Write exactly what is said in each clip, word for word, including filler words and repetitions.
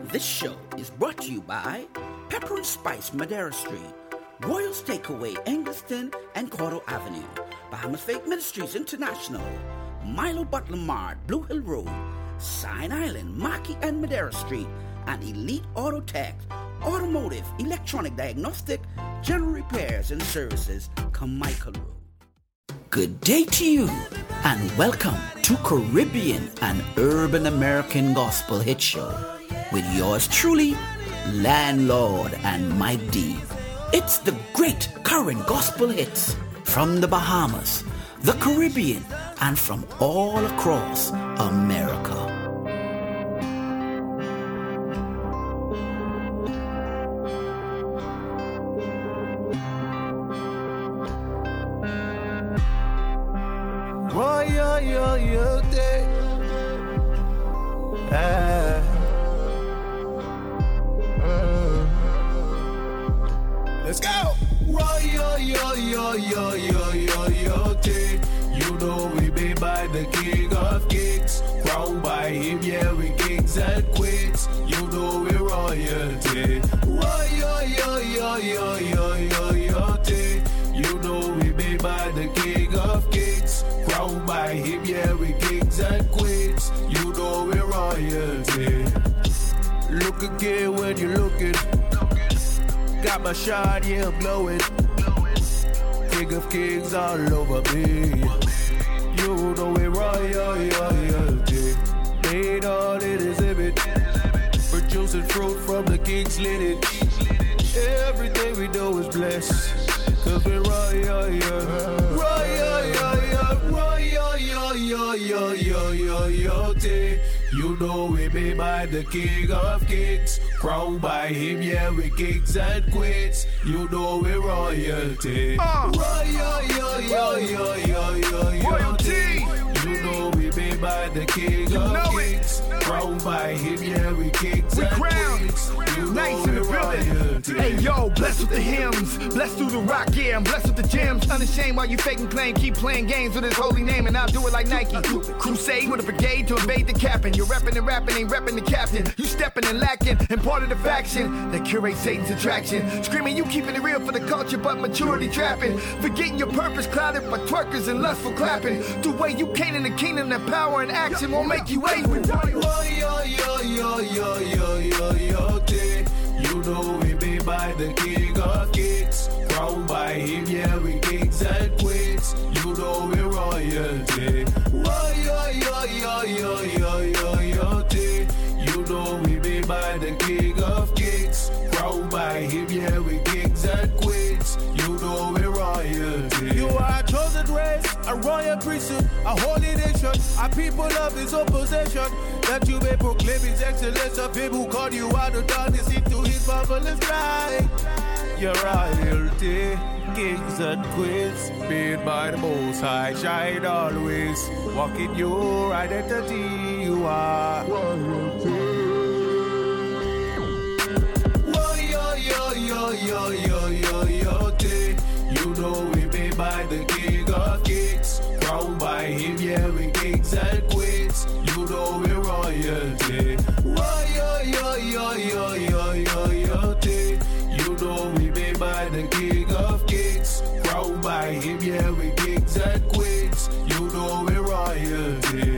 This show is brought to you by Pepper and Spice Madeira Street, Royals Takeaway Engliston and Cordo Avenue, Bahamas Faith Ministries International, Milo Butler Mart, Blue Hill Road, Sign Island, Maki and Madeira Street, and Elite Auto Tech, Automotive, Electronic Diagnostic, General Repairs and Services, Carmichael Road. Good day to you, and welcome to Caribbean and Urban American Gospel Hit Show with yours truly, Landlord and Mike D. It's the great current gospel hits from the Bahamas, the Caribbean, and from all across America. Let's go! Roy, yo, yo, yo, yo, yo, yo, yo, day. You know we made by the king of kings. Crowned by him, yeah, we kings and queens. You know we royalty. Roy, yo, yo, yo, yo, yo, yo, yo, day. You know we made by the king of kings. Crowned by him, yeah, we kings and queens. You know we royalty. Look again when you're looking. Got my shot, yeah, I'm glowing. King of kings all over me. You know we royalty. Made all in his image. Producing fruit from the king's lineage. Everything we do is blessed. Cause we royalty. Royalty. You know we made by the king of kings. Crowned by him, yeah, we kings and queens. You know we royalty. Uh. Royalty. You know we made by the king you of kings. It. Crowned by him, yeah, we kings we and crowned. Queens. You nice know we royalty. Hey yo, blessed with the hymns, blessed through the rock, yeah, I'm blessed with the gems. Unashamed while you fake and claim, keep playing games with his holy name, and I'll do it like Nike. Crusade with a brigade to invade the captain. You're repping and rapping, ain't repping the captain. You stepping and lacking, and part of the faction that curates Satan's attraction. Screaming you keeping it real for the culture, but maturity trapping. Forgetting your purpose, clouded by twerkers and lustful clapping. The way you can't in the kingdom, that power and action won't make you angry. You know we made by the king of kings. Crowned by him, yeah, we kings and queens. You know we royalty. Royalty. You know we made by the king of kings. Crowned by him, yeah, we kings and queens. You know we royalty. You are a chosen race, a royal priesthood, a holy nation, a people of his own possession, that you may proclaim his excellence of him who called you out of darkness into his marvelous light. Your royalty, kings and queens, made by the Most High, shine always. Walk in your identity, you are royalty. Royalty. You know we made by the king of kings. Crowned by him, yeah, we kings and queens. You know we royalty. Royalty. You know we made by the king of kings. Crowned by him, yeah, we kings and queens. You know we royalty.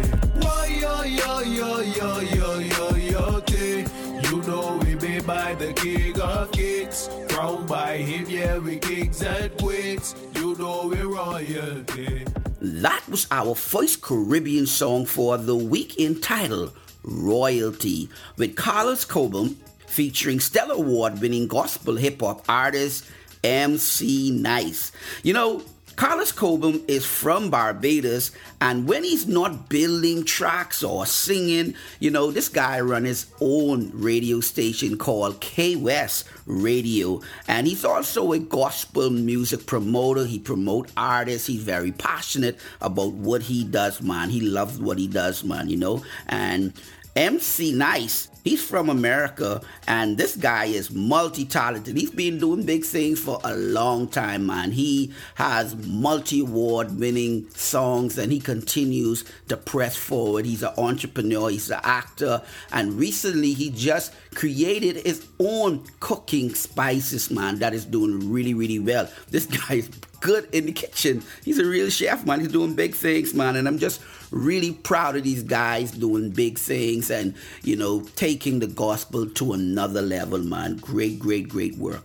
Royalty. You know we made by the king of kings. Crowned by him, yeah, we kings and queens. You know we royalty. That was our first Caribbean song for the week, entitled Royalty, with Carlos Cobham featuring Stellar Award-winning gospel hip-hop artist M C Nice. You know, Carlos Cobham is from Barbados, and when he's not building tracks or singing, you know, this guy runs his own radio station called K-West Radio, and he's also a gospel music promoter. He promotes artists. He's very passionate about what he does, man. He loves what he does, man, you know, and M C Nice. He's from America, and this guy is multi-talented. He's been doing big things for a long time, man. He has multi-award winning songs, and he continues to press forward. He's an entrepreneur, he's an actor, and recently he just created his own cooking spices, man, that is doing really, really well. This guy is good in the kitchen. He's a real chef, man. He's doing big things, man, and I'm just really proud of these guys doing big things and, you know, taking the gospel to another level, man. Great, great, great work.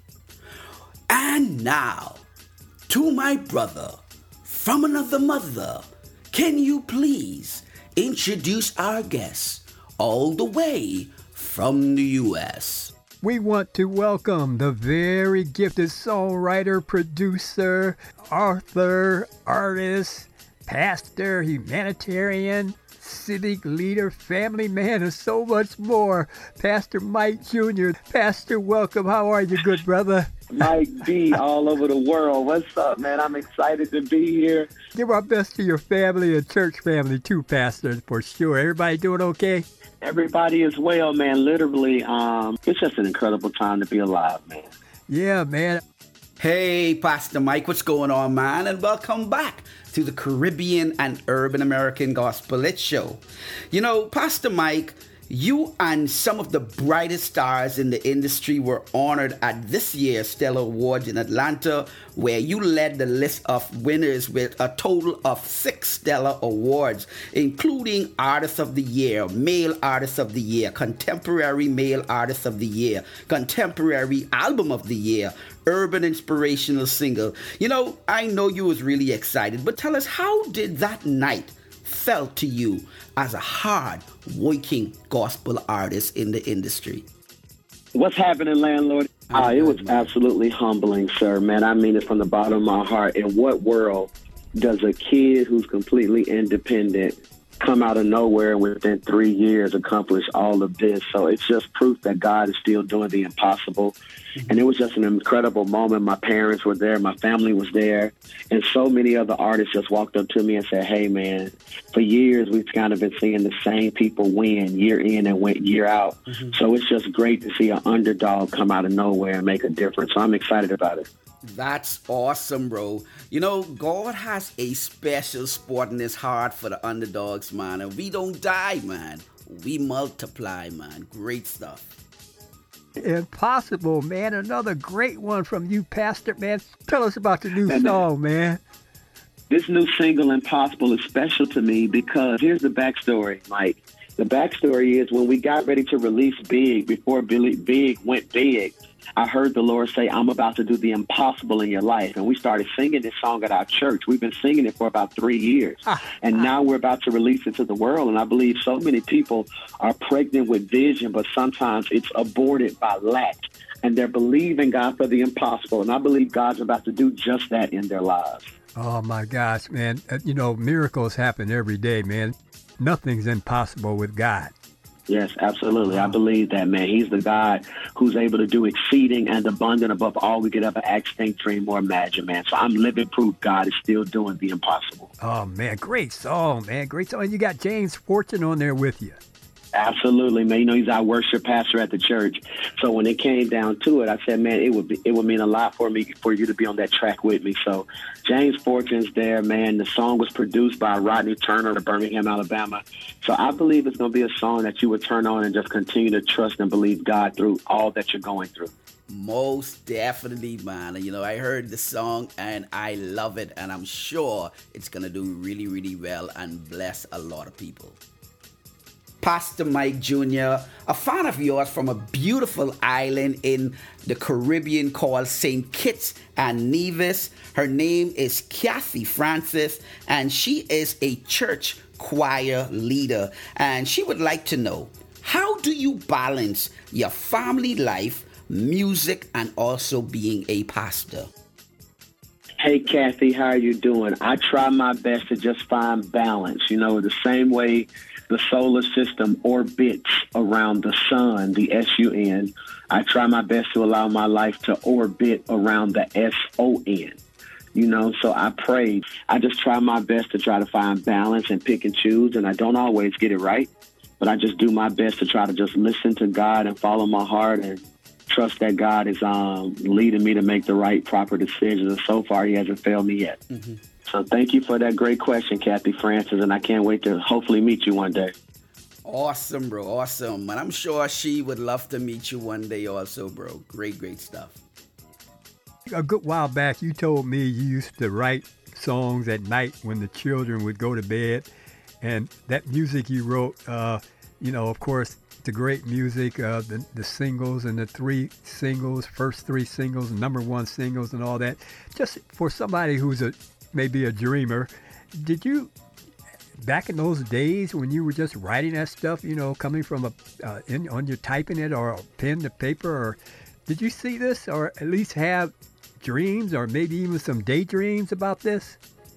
And now, to my brother from another mother, can you please introduce our guest all the way from the U S? We want to welcome the very gifted songwriter, producer, author, artist, pastor, humanitarian, civic leader, family man, and so much more. Pastor Mike Junior Pastor, welcome. How are you, good brother? Mike B, all over the world. What's up, man? I'm excited to be here. Give our best to your family and church family, too, Pastor, for sure. Everybody doing okay? Everybody is well, man. Literally, um, it's just an incredible time to be alive, man. Yeah, man. Hey, Pastor Mike, what's going on, man? And welcome back to the Caribbean and Urban American Gospel Lit Show. You know, Pastor Mike, you and some of the brightest stars in the industry were honored at this year's Stellar Awards in Atlanta, where you led the list of winners with a total of six Stellar Awards, including Artist of the Year, Male Artist of the Year, Contemporary Male Artist of the Year, Contemporary Album of the Year, Urban Inspirational Single. You know, I know you was really excited, but tell us, how did that night felt to you as a hard-working gospel artist in the industry? What's happening, landlord? Uh, it was absolutely humbling, sir, man. I mean it from the bottom of my heart. In what world does a kid who's completely independent come out of nowhere and within three years accomplish all of this? So it's just proof that God is still doing the impossible. And it was just an incredible moment. My parents were there. My family was there. And so many other artists just walked up to me and said, hey, man, for years we've kind of been seeing the same people win year in and win year out. Mm-hmm. So it's just great to see an underdog come out of nowhere and make a difference. So I'm excited about it. That's awesome, bro. You know, God has a special spot in his heart for the underdogs, man. And we don't die, man. We multiply, man. Great stuff. Impossible, man. Another great one from you, Pastor, man. Tell us about the new and song, man. This new single, Impossible, is special to me because here's the backstory, Mike. The backstory is when we got ready to release Big, before Billy Big went big, I heard the Lord say, I'm about to do the impossible in your life. And we started singing this song at our church. We've been singing it for about three years. Ah, and ah. now we're about to release it to the world. And I believe so many people are pregnant with vision, but sometimes it's aborted by lack. And they're believing God for the impossible. And I believe God's about to do just that in their lives. Oh, my gosh, man. Uh, you know, miracles happen every day, man. Nothing's impossible with God. Yes, absolutely. I believe that, man. He's the God who's able to do exceeding and abundant above all we could ever ask, think, dream, or imagine, man. So I'm living proof God is still doing the impossible. Oh, man. Great song, man. Great song. And you got James Fortune on there with you. Absolutely, man. You know, he's our worship pastor at the church. So when it came down to it, I said, man, it would be, it would mean a lot for me for you to be on that track with me. So James Fortune's there, man. The song was produced by Rodney Turner of Birmingham, Alabama. So I believe it's going to be a song that you would turn on and just continue to trust and believe God through all that you're going through. Most definitely, man. You know, I heard the song and I love it. And I'm sure it's going to do really, really well and bless a lot of people. Pastor Mike Junior, a fan of yours from a beautiful island in the Caribbean called Saint Kitts and Nevis. Her name is Kathy Francis, and she is a church choir leader. And she would like to know, how do you balance your family life, music, and also being a pastor? Hey, Kathy, how are you doing? I try my best to just find balance, you know, the same way the solar system orbits around the sun, the S U N. I try my best to allow my life to orbit around the S O N. You know, so I pray. I just try my best to try to find balance and pick and choose, and I don't always get it right. but I just do my best to try to just listen to God and follow my heart and trust that God is um, leading me to make the right, proper decisions. And so far, he hasn't failed me yet. Mm-hmm. So thank you for that great question, Kathy Francis, and I can't wait to hopefully meet you one day. Awesome, bro. Awesome. And I'm sure she would love to meet you one day also, bro. Great, great stuff. A good while back, you told me you used to write songs at night when the children would go to bed. And that music you wrote, uh, you know, of course, the great music, uh, the, the singles and the three singles, first three singles, number one singles and all that. Just for somebody who's a maybe a dreamer, did you, back in those days when you were just writing that stuff, you know, coming from a, uh, in, on your typing it or a pen to paper, or did you see this or at least have dreams or maybe even some daydreams about this?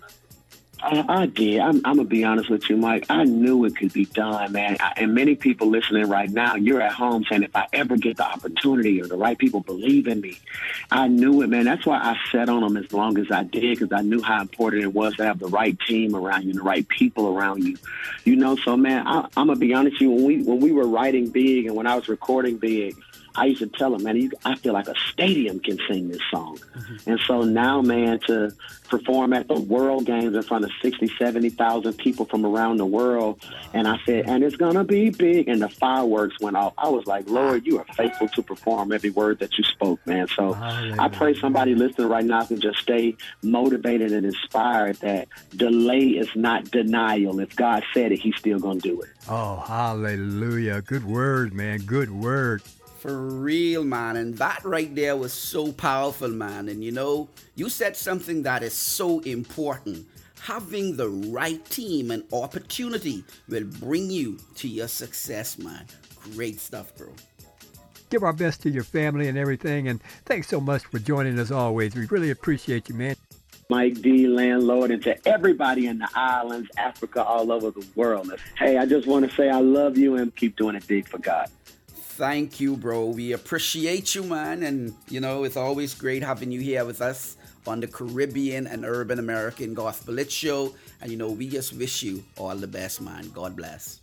I, I did. I'm, I'm going to be honest with you, Mike. I knew it could be done, man. I, and many people listening right now, you're at home saying, if I ever get the opportunity or the right people believe in me, I knew it, man. That's why I sat on them as long as I did, because I knew how important it was to have the right team around you and the right people around you. You know, so, man, I, I'm going to be honest with you. When we, when we were writing big and when I was recording big, I used to tell them, man, you, I feel like a stadium can sing this song. Mm-hmm. And so now, man, to perform at the World Games in front of sixty, seventy thousand people from around the world, and I said, and it's going to be big, and the fireworks went off. I was like, Lord, you are faithful to perform every word that you spoke, man. So Hallelujah. I pray somebody listening right now can just stay motivated and inspired that delay is not denial. If God said it, he's still going to do it. Oh, hallelujah. Good word, man. Good word. For real, man. And that right there was so powerful, man. And you know, you said something that is so important. Having the right team and opportunity will bring you to your success, man. Great stuff, bro. Give our best to your family and everything. And thanks so much for joining us always. We really appreciate you, man. Mike D, landlord, and to everybody in the islands, Africa, all over the world. Hey, I just want to say I love you and keep doing it big for God. Thank you, bro. We appreciate you, man. And, you know, it's always great having you here with us on the Caribbean and Urban American Gospel It Show. And, you know, we just wish you all the best, man. God bless.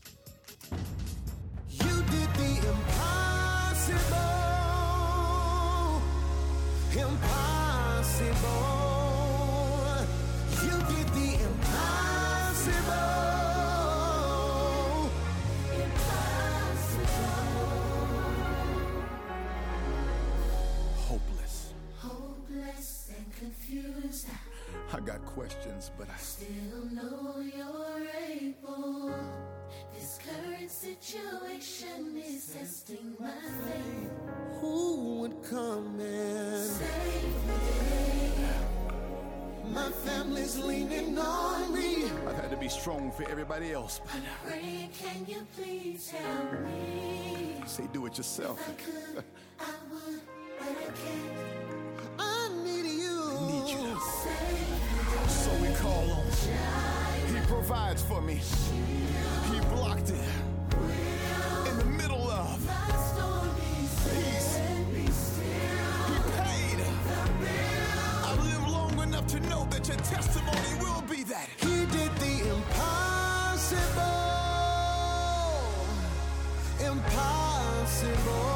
You did the impossible. Impossible. You did the impossible. Confused. I got questions, but I still know you're able. This current situation is testing my faith. Who would come and save me? My family's leaning on me. I've had to be strong for everybody else. I'm praying, can you please help me? Say do it yourself. If I could, I would, but I can't. I need you. Need you. So we call on him. He provides for me. He blocked it. In the middle of peace. He paid. I've lived long enough to know that your testimony will be that. He did the impossible. Impossible.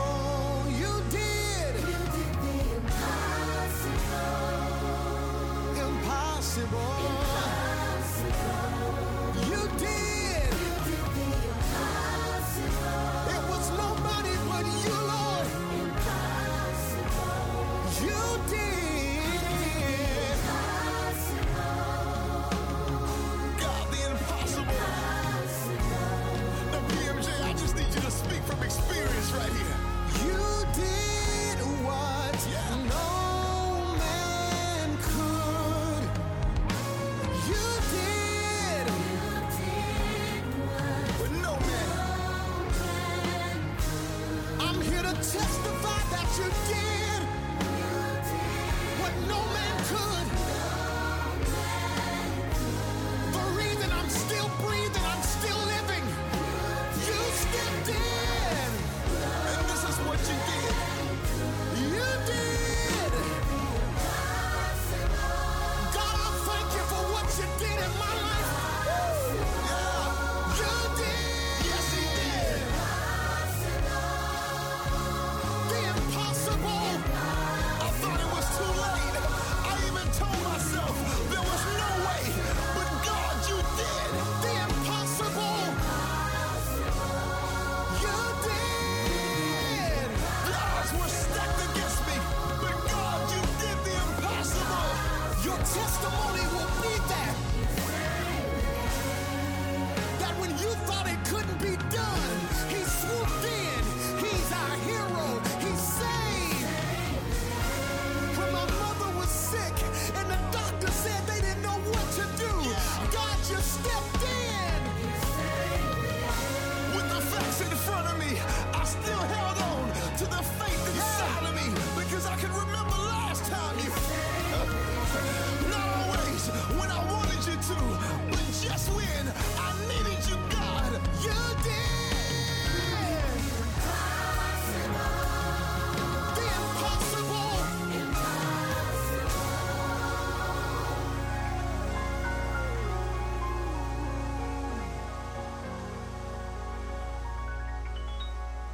Impossible. You did. It was nobody but you, Lord. You did. God, the impossible. Now, P M J, I just need you to speak from experience right here. You did what yeah. no testify that you did what no man could. The reason I'm still breathing, I'm still living, you stepped in. And this is what you did. You did. God, I thank you for what you did in my life. Yeah, you did. Yes, he did.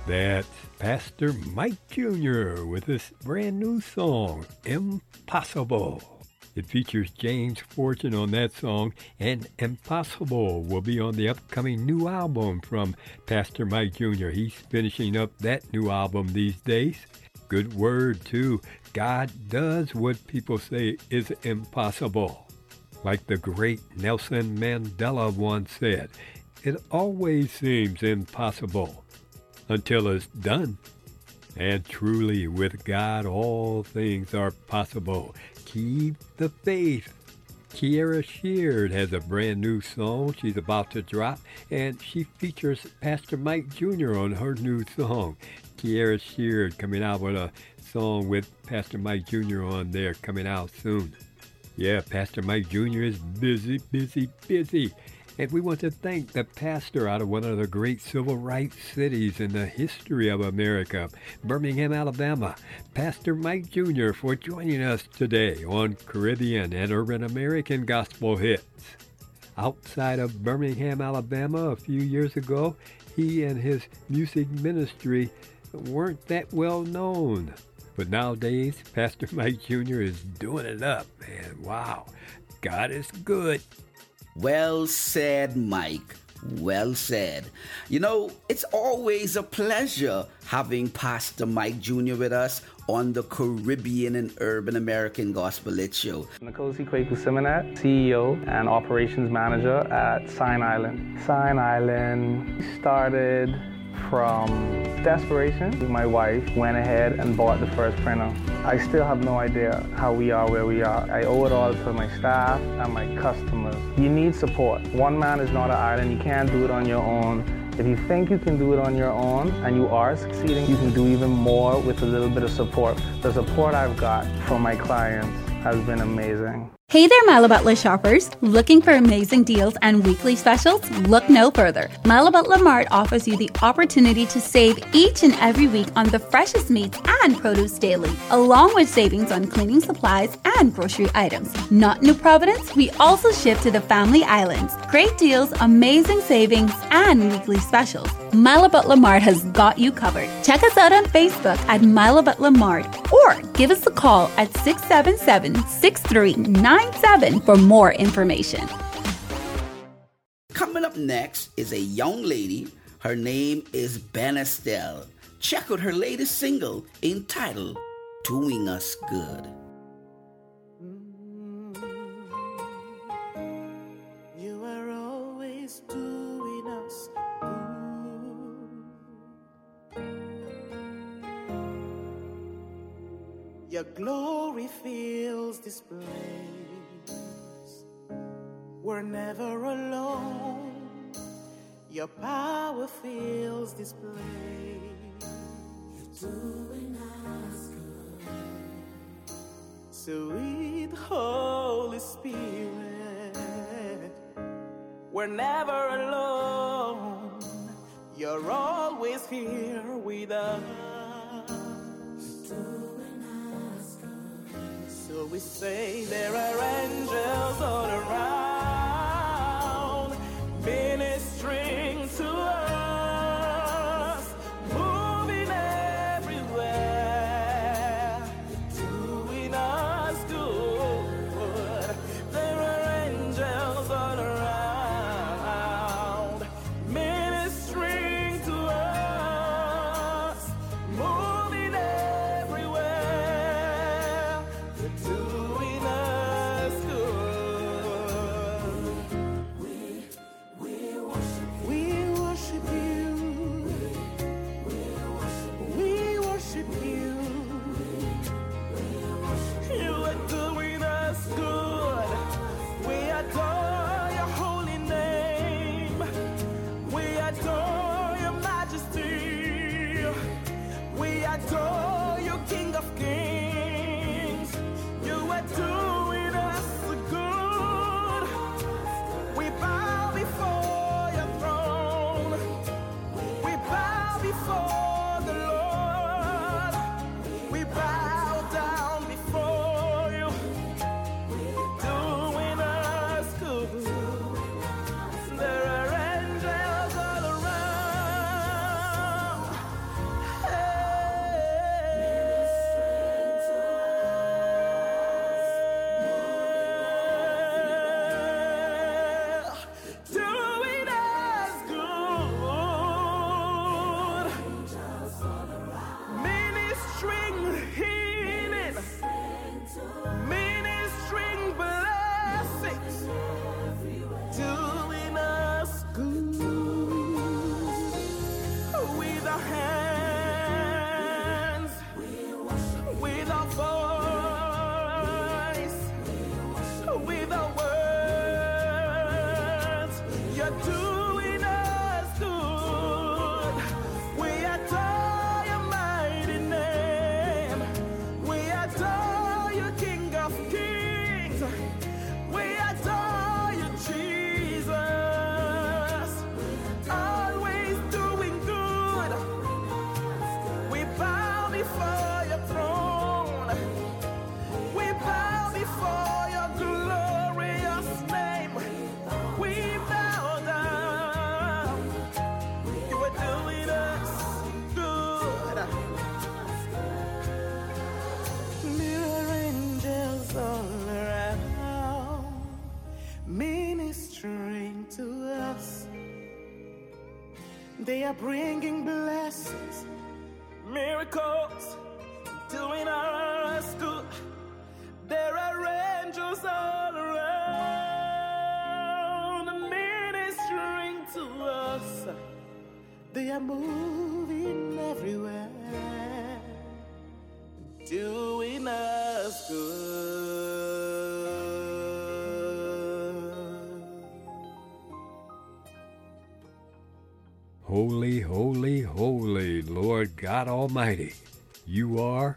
That's Pastor Mike Junior with this brand new song, Impossible. It features James Fortune on that song, and Impossible will be on the upcoming new album from Pastor Mike Junior He's finishing up that new album these days. Good word, too. God does what people say is impossible. Like the great Nelson Mandela once said, it always seems impossible until it's done. And truly, with God, all things are possible. Keep the faith. Kierra Sheard has a brand new song she's about to drop, and she features Pastor Mike Junior on her new song. Kierra Sheard coming out with a song with Pastor Mike Junior on there, coming out soon. Yeah, Pastor Mike Junior is busy, busy, busy. And we want to thank the pastor out of one of the great civil rights cities in the history of America, Birmingham, Alabama, Pastor Mike Junior, for joining us today on Caribbean and Urban American Gospel Hits. Outside of Birmingham, Alabama, a few years ago, he and his music ministry weren't that well known. But nowadays, Pastor Mike Junior is doing it up, man. Wow, God is good. Well said, Mike. Well said. You know, it's always a pleasure having Pastor Mike Junior with us on the Caribbean and Urban American Gospel Lit Show. Nkosi Kweku Simonette, C E O and Operations Manager at Sign Island. Sign Island started from desperation. My wife went ahead and bought the first printer. I still have no idea how we are where we are. I owe it all to my staff and my customers. You need support. One man is not an island. You can't do it on your own. If you think you can do it on your own and you are succeeding, you can do even more with a little bit of support. The support I've got from my clients has been amazing. Hey there, Milo Butler shoppers. Looking for amazing deals and weekly specials? Look no further. Milo Butler Mart offers you the opportunity to save each and every week on the freshest meats and produce daily, along with savings on cleaning supplies and grocery items. Not New Providence? We also ship to the Family Islands. Great deals, amazing savings, and weekly specials. Milo Butler Mart has got you covered. Check us out on Facebook at Milo Butler Mart or give us a call at six seven seven, six three nine seven for more information. Coming up next is a young lady. Her name is Ben Estelle. Check out her latest single entitled Doing Us Good. You are always doing us good. Your glory fills this place. We're never alone. Your power fills this place. You're doing us good. Sweet Holy Spirit, we're never alone. You're always here with us. You're doing us good. So we say there are angels all around, ministering to us, moving everywhere, doing us good. There are angels all around, ministering to us, moving everywhere, doing us good. We, we worship, we worship you. We worship you. You are doing us good. We adore your holy name. We adore your majesty. We adore you, King of Kings. You are doing us good. We bow before your throne. We bow before the Lord. We bow down before you. Doing us good. There are angels all around, before your throne. We bow before your glorious name. We bow down. You are doing us good. Mirror angels all around, ministering to us. They are bringing blessings, miracles, doing us good. There are angels all around, ministering to us. They are moving everywhere, doing us good. Holy, holy, holy, Lord God Almighty, you are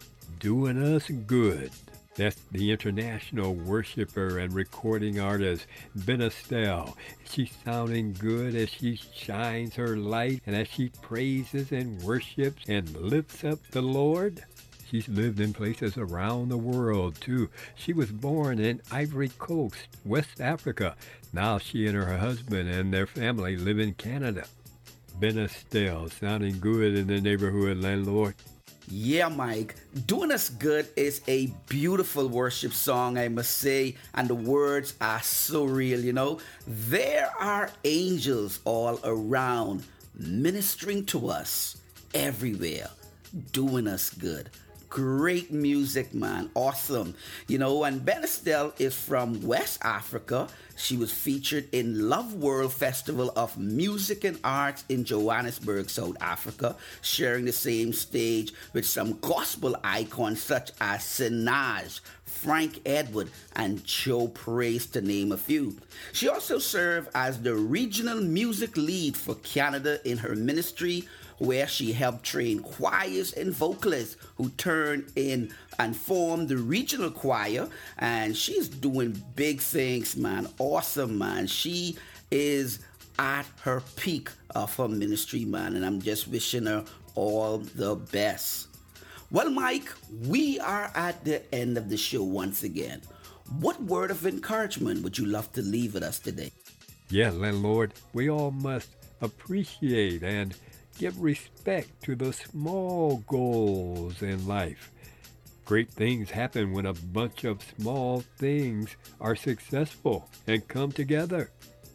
doing us good. That's the international worshiper and recording artist, Ben Estelle. She's sounding good as she shines her light and as she praises and worships and lifts up the Lord. She's lived in places around the world, too. She was born in Ivory Coast, West Africa. Now she and her husband and their family live in Canada. Ben Estelle, sounding good in the neighborhood, landlord. Yeah, Mike. Doing Us Good is a beautiful worship song, I must say, and the words are so real, you know. There are angels all around ministering to us everywhere, doing us good. Great music, man. Awesome. You know, and Ben Estelle is from West Africa. She was featured in Love World Festival of Music and Arts in Johannesburg, South Africa, sharing the same stage with some gospel icons such as Sinaj, Frank Edward, and Joe Praise, to name a few. She also served as the regional music lead for Canada in her ministry, where she helped train choirs and vocalists who turned in and formed the regional choir. And she's doing big things, man. Awesome, man. She is at her peak of her ministry, man. And I'm just wishing her all the best. Well, Mike, we are at the end of the show once again. What word of encouragement would you love to leave with us today? Yeah, landlord, we all must appreciate and give respect to the small goals in life. Great things happen when a bunch of small things are successful and come together.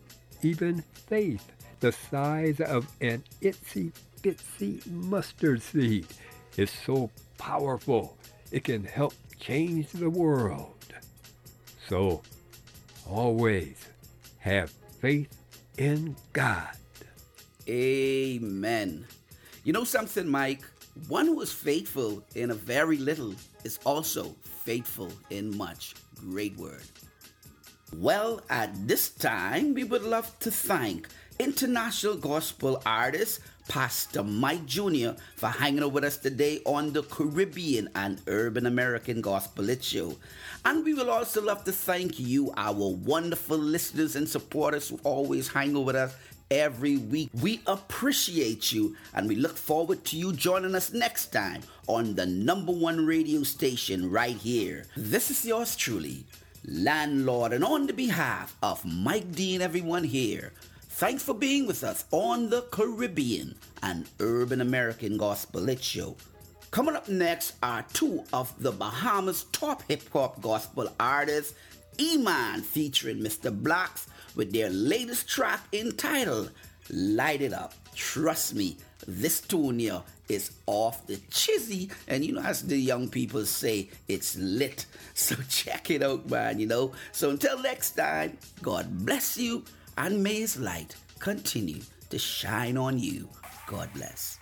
Even faith, the size of an itsy-bitsy mustard seed, is so powerful it can help change the world. So, always have faith in God. Amen. You know something, Mike? One who is faithful in a very little is also faithful in much. Great word. Well, at this time, we would love to thank international gospel artist Pastor Mike Junior for hanging out with us today on the Caribbean and Urban American Gospel Lit Show. And we will also love to thank you, our wonderful listeners and supporters who always hang out with us every week. We appreciate you, and we look forward to you joining us next time on the number one radio station right here. This is yours truly, Landlord, and on the behalf of Mike D and everyone here, thanks for being with us on the Caribbean and Urban American Gospel Lit Show. Coming up next are two of the Bahamas' top hip-hop gospel artists, E-Man featuring Mister Blacks, with their latest track entitled Light It Up. Trust me, this tune here is off the chizzy, and you know, as the young people say, it's lit. So check it out, man, you know. So until next time, God bless you, and may His light continue to shine on you. God bless.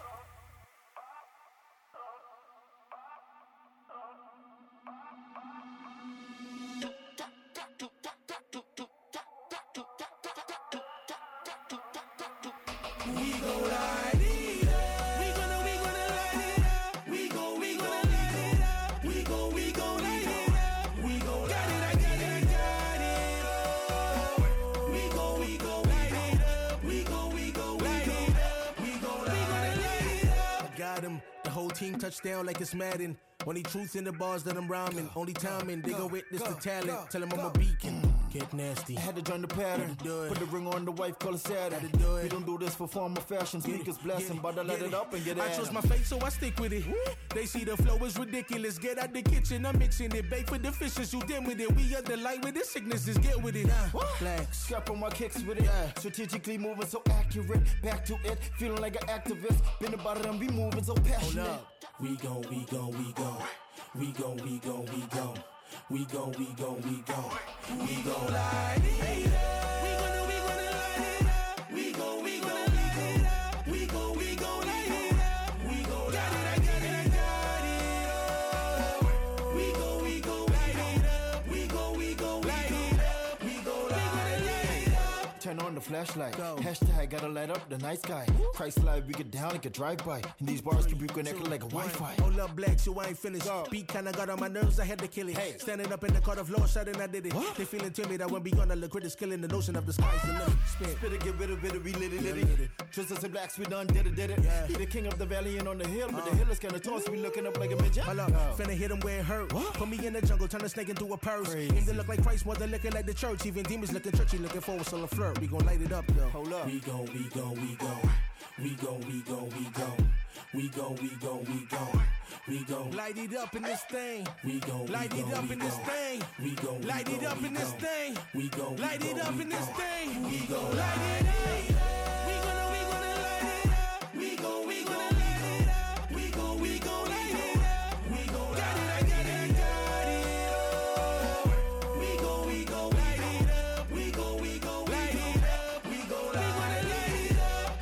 whole team touchdown like it's Madden. Only truth in the bars that I'm rhyming. Only timing, they go witness the talent. Tell them I'm a beacon. Get nasty. I had to join the pattern. Put the ring on the wife, call it Saturn. We don't do this for form or fashion. Speakers blessing, but I let it up and get it. I chose my faith, so I stick with it. They see the flow is ridiculous. Get out the kitchen, I'm mixing it. Bake for the fishes, you dim with it. We are the light with the sicknesses. Get with it. Flags. Scrap on my kicks with it. Yeah. Strategically moving so accurate. Back to it, feeling like an activist. Been about it and we moving so passionate. Hold up. We gon', we gon', we gon'. We gon', we gon', we gon'. We gon', we gon', we gon'. We gon' light it up. We gonna, we gonna light it up. We gon', we gon' light it up. We gon', we gon' light it up. We gon' got it, I got it, I got it up. We gon', we gon' light it up. We gon', we gon' light it up. We gon' light it up. Turn on the flashlight. Go. Hashtag gotta light up the night sky. Christ live, we get down like a drive-by. And these bars can be connected like a Wi-Fi. Hold up, black, so I ain't finished. Go. Beat kinda got on my nerves, I had to kill it. Hey. Standing up in the court of law, shouting I did it. What? They feeling timid, I went beyond the liquid killing the notion of the sky's the limit. Spin. Spit it, get rid of it, we lit it, lit it. Tristas and blacks, we done did it, did it. Yeah. He the king of the valley and on the hill, but uh. the hill is kinda tall, so we looking up like a midget. Hold up, oh. Finna hit him where it hurt. What? Put me in the jungle, turn the snake into a purse. Him to look like Christ, more than looking like the church. Even demons looking churchy, looking forward, so a flirt. We gon' light it up, though. Hold up. We gon', we gon', we gon'. We gon', we gon', we gon'. We gon', we gon', we gon'. We gon' light it up in this thing. We gon' light it up in this thing. We gon' light it up in this thing. We gon' light it up in this thing. We gon' light it up. We gonna, we gonna light it up. We gon', we gonna light it up. We gon', we gon' light it up. We gon' got it, I got it, I got it up. We gon', we gon' light it up. We gon', we gon' light it up. We gon' light it up.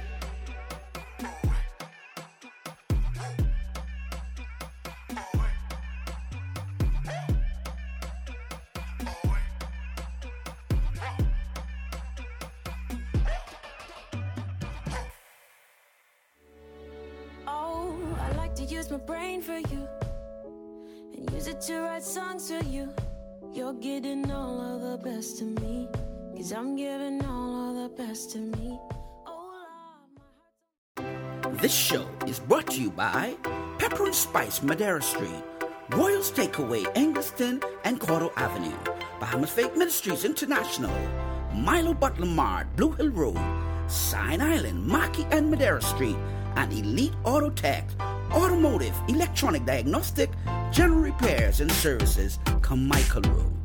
Oh, I like to use my brain for you and use it to write songs for you. You're getting all of the best of me, 'cause I'm giving all of the best of me. Oh, Lord, my heart's... This show is brought to you by Pepper and Spice Madeira Street, Royals Takeaway Engliston and Cordell Avenue, Bahamas Faith Ministries International, Milo Butler Mart, Blue Hill Road, Sign Island, Marquis and Madeira Street, and Elite Auto Tech, Automotive, Electronic Diagnostic, General Repairs and Services, Carmichael Road.